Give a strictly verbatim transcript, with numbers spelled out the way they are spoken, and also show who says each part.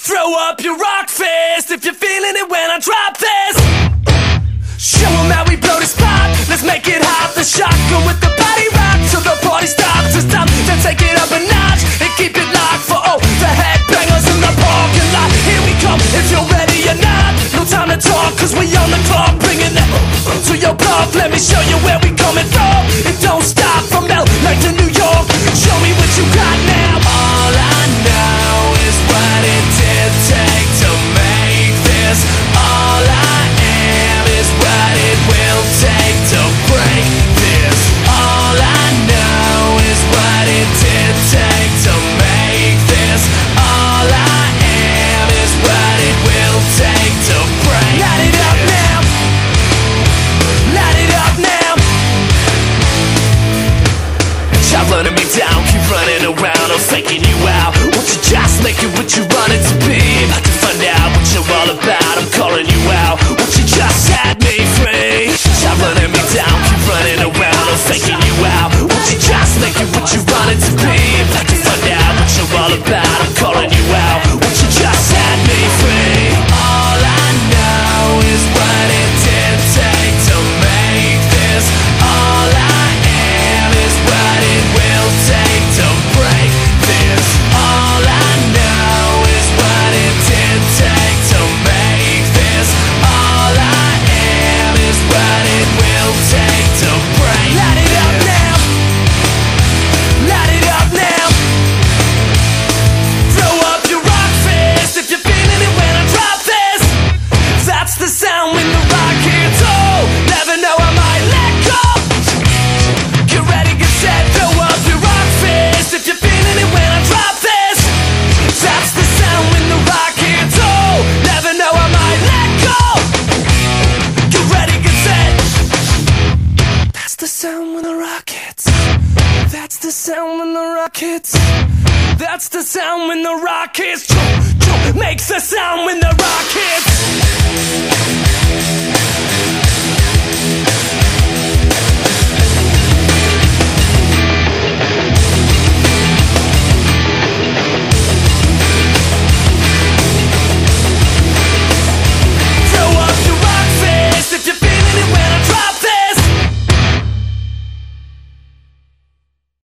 Speaker 1: Throw up your rock fist if you're feeling it when I drop this. Show 'em how we blow this spot. Let's make it hot. The shotgun with the body rock till the party stops. It's time to take it up a notch and keep it locked for all the headbangers in the parking lot. Here we come, if you're ready or not. No time to talk, cause we on the clock. Bringing that to your block. Let me show you where we coming from. It don't stop from L A to New York. Show me what you got now. All I know is what it did take to make this. All I am is what it will take to break this. All I know is what it did take to make this. All I am is what it will take to break this. Light it up now. Light it up now. Stop running me down, keep running around, I'm faking you out. Won't you just make it what you want it to be? About to find out what you're all about, I'm calling you out. Won't you just set me free? Stop running me down, keep running around, I'm faking you out. Won't you just make it what you want it to be? About to find out what you're all about, I'm calling you out. Won't you just set me free? All I know is what it did take to make this. All I am is what it will take to break this. All I know is what it did take to make this. All I am is what it will take to break this. Light it up now. Light it up now. Throw up your rock fist if you're feeling it when I drop this. That's the sound when the rock hits. Oh, never know I might let go. Get ready, get set, throw up your rock fist if you're feeling it when I drop this. That's the sound when the rock hits. Oh, never know I might let go. Get ready, get set. That's the sound when the rock hits. That's the sound when the rock hits. That's the sound when the rock hits. Jump, jump, makes the sound when the rock hits.